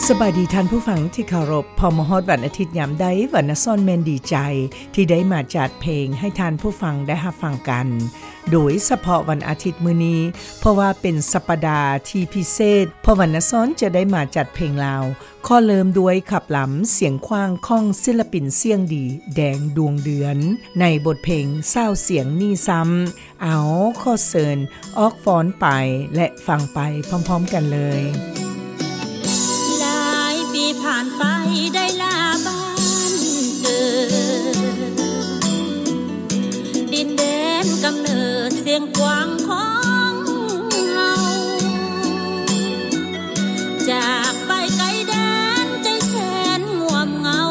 สบายดีท่านผู้ฟังที่เคารพพอมาฮอดวันอาทิตย์ยามใดวันซ่อนแม่นดีใจที่ได้มาจัดเพลงให้ท่านผู้ฟังได้รับฟังกันโดยเฉพาะวันอาทิตย์มื้อนี้เพราะว่าเป็นสัปดาห์ที่พิเศษเพราะวันซ่อนจะได้มาจัดเพลงลาวขอเริ่มด้วยขับหลําเสียงขว้างของศิลปินเสียงดีแดงดวงเดือนในบทเพลง20เสียงนี่ซ้ำเอาขอเชิญออกฟ้อนไปและฟังไปพร้อมๆกันเลยผ่านไปได้ลาบ้านเกิดดินแดนกำเนิดเสียงกว้างของเฮาจากไปไกลแดนใจแสนง่วมเหงา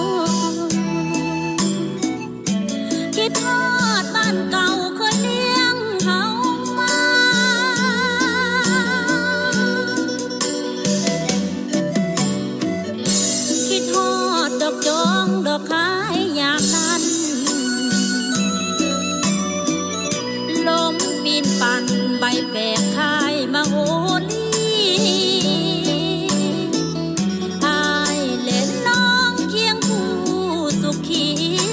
คิดฮอดบ้านเก่าเคยเลี้ยงเฮามาดอกจองดอกขายยามนั้นลมปีนปั่นใบแปลกคายมาโหลีอายเล่นน้องเคียงคู่สุขี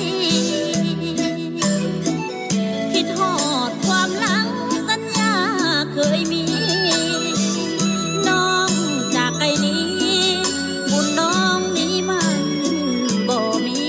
คิดฮอดความหลังสัญญาเคยมีน้องจากไกลนี้บุญน้องนี้มันบ่มี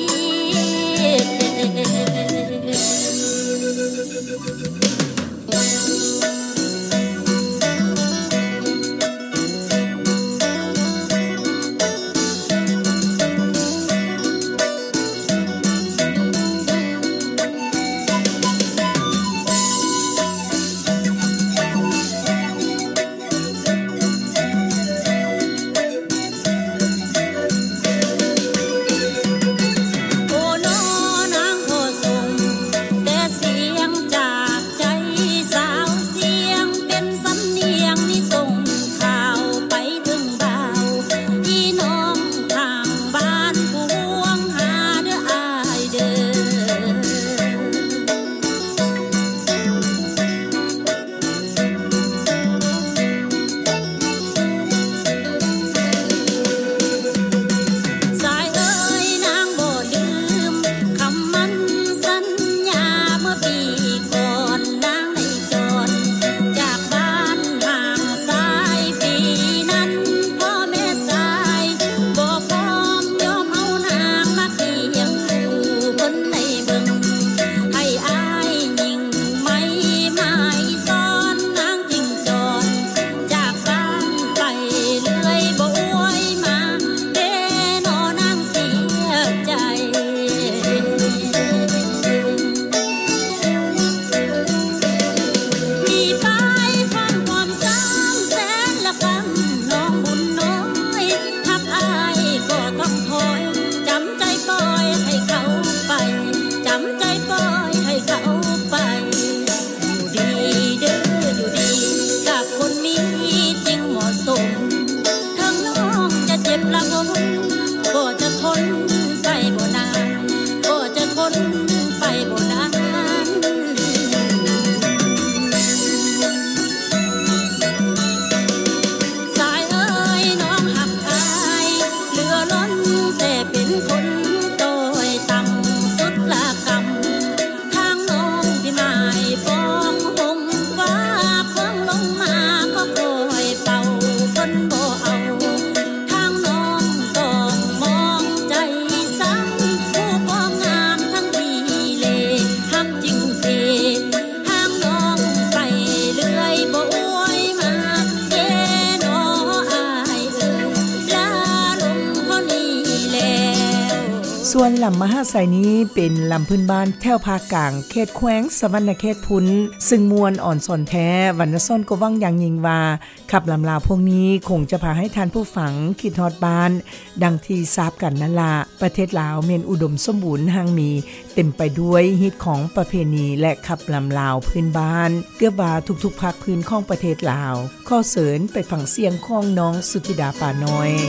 ส่วนลำมหาไสนี้เป็นลำพื้นบ้านแถวภาคกลางเขตแขวงสะวรรณเขตพุ้นซึ่งมวลอ่อนสอนแท้วรรณซ่อนก็หวังอย่างยิ่งว่าขับลำลาวพวกนี้คงจะพาให้ท่านผู้ฟังคิดฮอดบ้านดังที่ทราบกันนั่นล่ะประเทศลาวแม่นอุดมสมบูรณ์หังมีเต็มไปด้วยฮิตของประเพณีและขับลำลาวพื้นบ้านเกือบว่าทุกๆภาคพื้นของประเทศลาวขอเสริญไปฟังเสียงของน้องสุธิดาป่าน้อย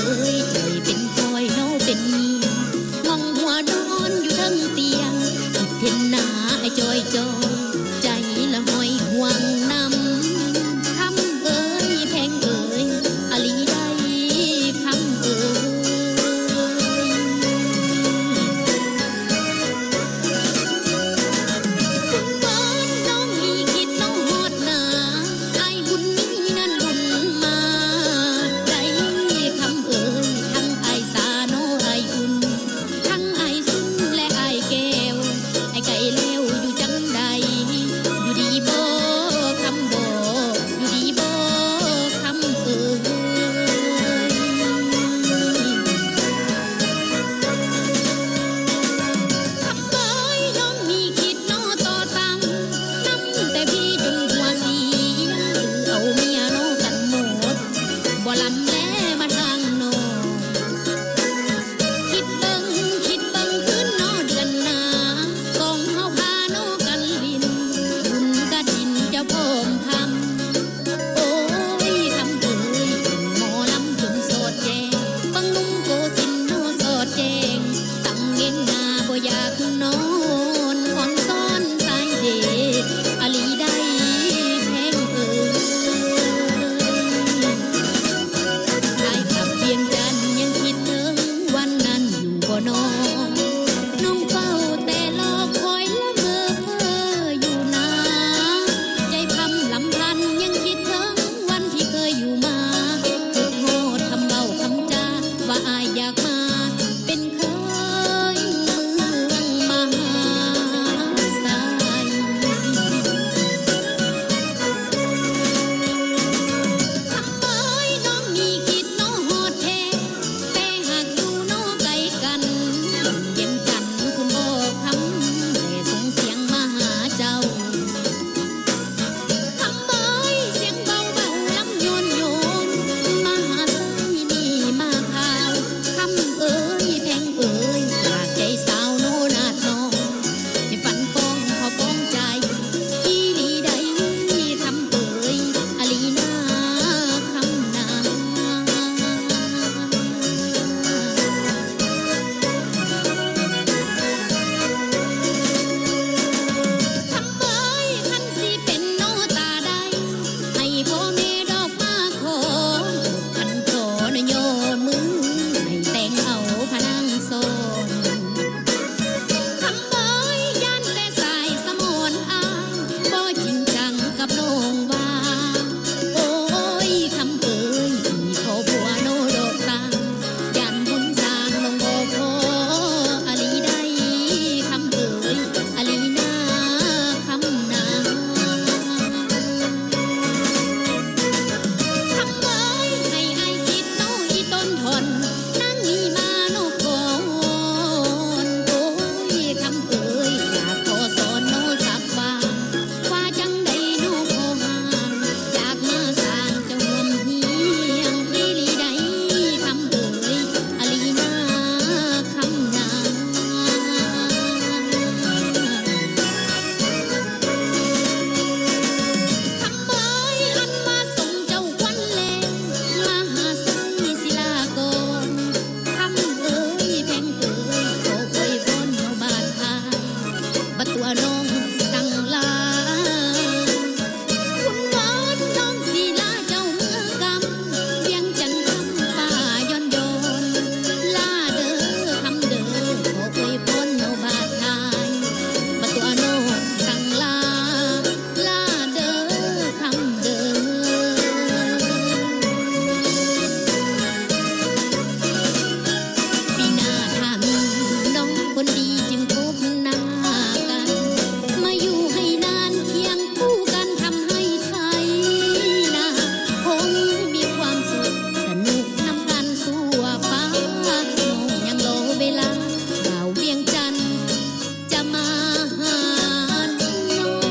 มองหัวนอนอยู่ทั้งเตียงำแลมาทางโนคิดเบิ่งคืนนอเดือนหน้าสองเฮาพาโนกันลินบุญกฐินเจ้าพร้อมทำโอ้ยทำเอ้ยหมอลำจุ่มโสดแจงบังนุ่งโกสินโนโสดแจงตั้งเง่งหน้าบ่อยากนอนอ่อนซ้อนสายเดชอลีได้แพงเอ้ยได้กลับเวียงจันทน์ยังคิดถึงวันนั้นอยู่บ่น้องเฝ้าแต่รอคอยละเมออยู่นาใจพำลำพันยังคิดถึงวันที่เคยอยู่มาคิดโหดคำเบาคำจาว่าอายอยากมาเป็นเคยเมืองมหาไซทำไมน้องมีคิดน้องโหดแท้แต่หากอยู่น้องไกลกันเย็นกันคุณบอกคำแต่ส่งเสียงมาหาเจ้าทำไมเสียงเบาลำโยนมาหาไซนี่มาข่าวคำเอ้ยแพงเอ้ยจากใจสาวโนนาดน้องให้ฝันปองพอปองใจอีหลีใดทำเอ้ยอลีนาคำนาทำไมคันสิเป็นโนตาใดให้พ่อแม่ดอกมาขอคันขอนโยนมือให้แต่งเอาพนังโซนทำไมย่านแต่สายสมนอายบ่จริงจังกับน้องว่าโอ้ยคำเอ้ยที่ขอผัวโนโดดตามย่านบุญสร้างน้องบ่พออลีได้คำเอ้ยอลีนาคำนาทำไมให้อายคิดโน้อีต้นทนนั่งนี่มาโนก่อนโอ้ยคำเอ้ยอยากขอสอนโนสักว่าว่าจังใดโนขอห่างอยากมาสร้างเจ้าห่วมเฮียงอีหลีใดคำเอ้ยอลีนาคำนาทำไมหันมาส่งเจ้าควันแลงมาหาไซศิลากรคำเอ้ยแพงเอ้ยขออวยพรเฮาบาดทายบัดตัวน้องสั่งลาคุณวอนน้องศิลาเจ้าเมืองกำเวียงจันทน์คำฟ้าย้อนลาเด้อคำเด้อขออวยพรเฮาบาดทายบัดตัวน้องสั่งลาเด้อคำเด้อปีหน้าถ้ามีน้องคนดีจึงพบหน้ากัน มาอยู่ให้นานเคียงคู่กันทำให้ไทยนาคงมีความสุขสนุกนำกันสู่ฟ้าน้องยังรอเวลาบ่าวเวียงจันทน์จะมาหาน้อง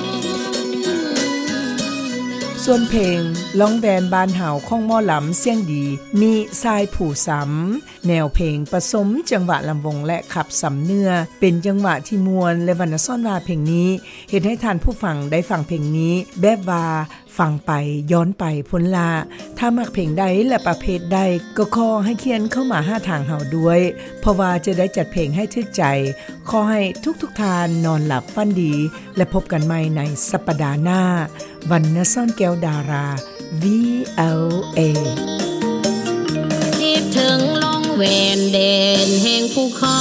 ส่วนเพลงร้องแบนบ้านเห่าของหม้อลำเสียงดีมีทรายผู้สำแนวเพลงผสมจังหวะลำวงและขับสำเนื้อเป็นจังหวะที่มวลและวรรณซ่อนว่าเพลงนี้เฮ็ดให้ท่านผู้ฟังได้ฟังเพลงนี้แบบว่าฟังไปย้อนไปพ้นละถ้ามักเพลงใดและประเภทใดก็ขอให้เขียนเข้ามาหาทางเฮาด้วยเพราะว่าจะได้จัดเพลงให้ทึกใจขอให้ทุกๆทานนอนหลับฝันดีและพบกันใหม่ในสัปดาห์หน้าวรรณซ่อนแก้วดารา VLA คิดถึงลองแหวนเด่นแห่งภูเขา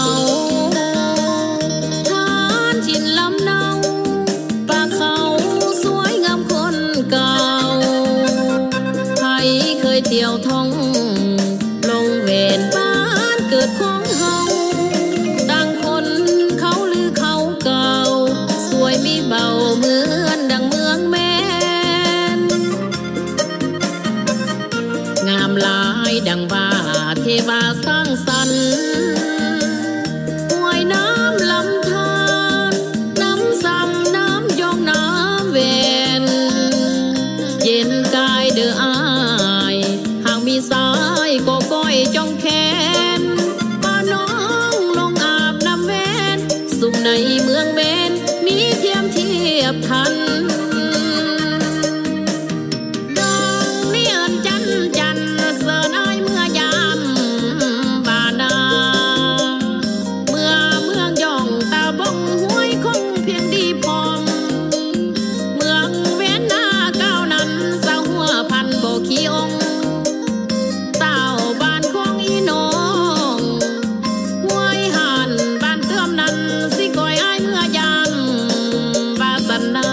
ทานชินลำเนาป่าเขาสวยงามคนเก่าใครเคยเที่ยวท่องลงแหวนบ้านเกิดของเฮาดังคนเขาลือเขาเก่าสวยไม่เบาเหมือนดังเมืองแม่นงามหลายดังว่าเทวาสร้างสรรค์ห้วยน้ำลำธารน้ำซ้ำน้ำยองน้ำเวนเย็นกายเด้ออายหากมีสาายก็ก้อยจ้องแขนพาน้องลงอาบน้ำแวนสุขในเมืองเบนมีเทียมเทียบทันดองนี่เอินจันจันเสิร์นอ้ายเมื่อยามบานาเมื่อเมืองย่องตาบ้องห้วยคงเพียงดีพอมเมืองเว้นหน้าก้าวนั้นสาวหัวพันโบขี้องเต้าบ้านของอีน้องห้วยหันบ้านเติมนั้นสิก้อยอ้ายเมื่อยามบาสันนา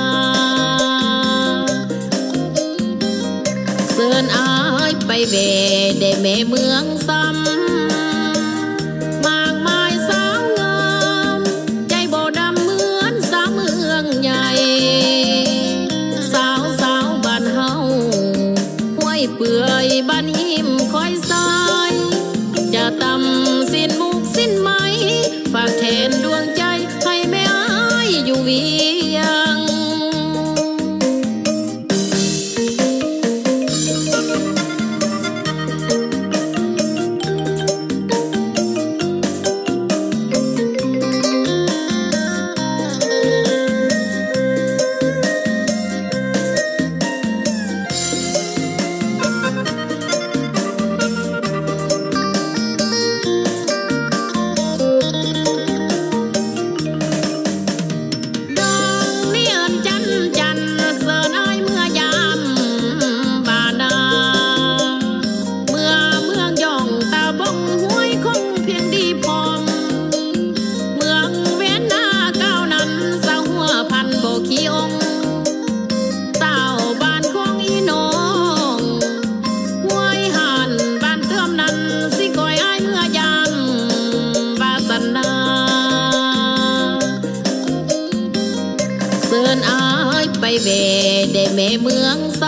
เสิร์นอ้ายไปเวได้แม่เมืองซ้ำมากมายสาวงามใจบ่ดำเหมือนสาวเมืองใหญ่สาวบ้านเฮาห้วยเปื่อยบ้านหิมคอยสายจะตำสิ้นมุกสิ้นไหมฝากแทนดวงใจให้แม่อ้ายอยู่เวียงเสิร์นอ้ายไปเวได้แม่เมืองซ้